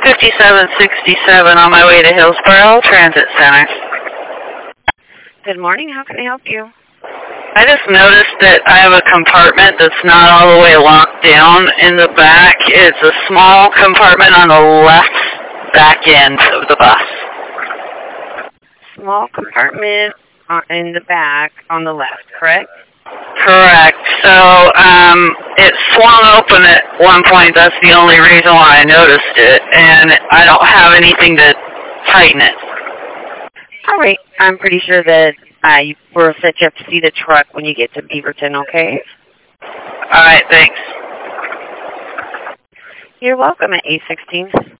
5767 on my way to Hillsborough Transit Center. Good morning. How can I help you? I just noticed that I have a compartment that's not all the way locked down in the back. It's a small compartment on the left back end of the bus. Small compartment in the back on the left, correct? Correct. So it swung open at one point. That's the only reason why I noticed it. And I don't have anything to tighten it. All right. I'm pretty sure that we'll set you up to see the truck when you get to Beaverton, okay? All right, thanks. You're welcome at 816.